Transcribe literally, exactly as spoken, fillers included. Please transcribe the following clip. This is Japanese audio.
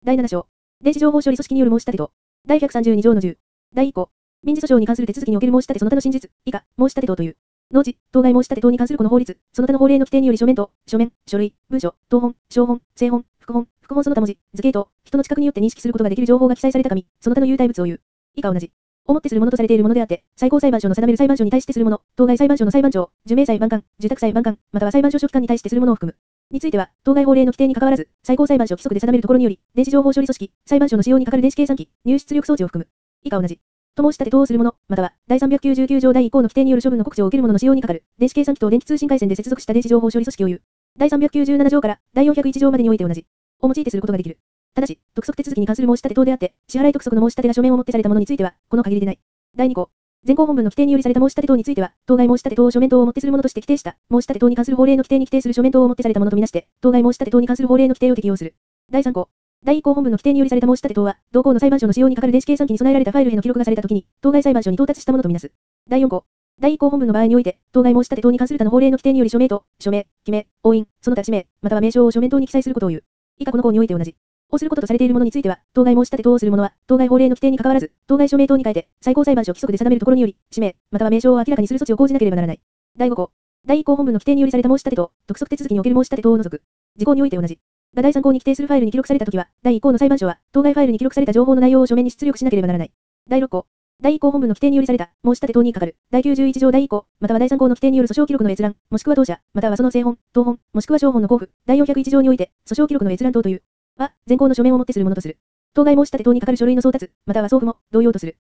だいなな章。電子情報処理組織による申し立てと。だいひゃくさんじゅうに条のじゅう。だいいっ項。民事訴訟に関する手続きにおける申し立てその他の真実、以下、申し立て等という。農地、当該申し立て等に関するこの法律、その他の法令の規定により書面と、書面、書類、文書、当本、小本、正本、副本、副本その他文字、図形等、人の知覚によって認識することができる情報が記載された紙、その他の有体物を言う。以下同じ。をもってするものとされているものであって、最高裁判所の定める裁判所に対してするもの、当該裁判所の裁判長、受命裁判官、受託裁判官、または裁判所書記官に対してするものを含む。については、当該法令の規定に関わらず、最高裁判所規則で定めるところにより、電子情報処理組織、裁判所の使用に係る電子計算機、入出力装置を含む。以下同じ。と申し立て等をするもの、または、第さんびゃくきゅうじゅうきゅう条第いっ項の規定による処分の告知を受けるものの使用に係る、電子計算機等電気通信回線で接続した電子情報処理組織を言う。第さんびゃくきゅうじゅうなな条から第よんひゃくいち条までにおいて同じ。を用いてすることができる。ただし、督促手続きに関する申し立て等であって、支払い督促の申し立てが書面をもってされたものについては、この限りでない。だいに項。前項本文の規定によりされた申し立て等については、当該申し立て等を書面等をもってするものとして規定した、申し立て等に関する法令の規定に規定する書面等をもってされたものとみなして、当該申し立て等に関する法令の規定を適用する。だいさん項。だいいっ項本文の規定によりされた申し立て等は、同項の裁判所の使用に係る電子計算機に備えられたファイルへの記録がされたときに、当該裁判所に到達したものとみなす。だいよん項。だいいっ項本文の場合において、当該申し立て等に関する他の法令の規定により署名と、署名、記名、押印、その他氏名、または名称を書面等に記載することを言う。以下この項において同じ。をすることとされているものについては、当該申し立て等をするものは、当該法令の規定に関わらず、当該署名等に変えて、最高裁判所規則で定めるところにより、氏名、または名称を明らかにする措置を講じなければならない。だいご項。だいいっ項本文の規定によりされた申し立て等、督促手続きにおける申し立て等を除く。事項において同じ。がだいさん項に規定するファイルに記録されたときは、だいいっ項の裁判所は、当該ファイルに記録された情報の内容を書面に出力しなければならない。だいろっ項。だいいっ項本文の規定によりされた申し立て等に係るだいきゅうじゅういち条だいいっ項、またはだいさん項の規定による訴訟記録の閲覧、もしくは当社、またはその正本、当本、もしくは小本の交付、だいよんひゃくいち条において、訴訟記録の閲覧等という、は、前項の書面をもってするものとする。当該申し立て等に係る書類の送達、または送付も、同様とする。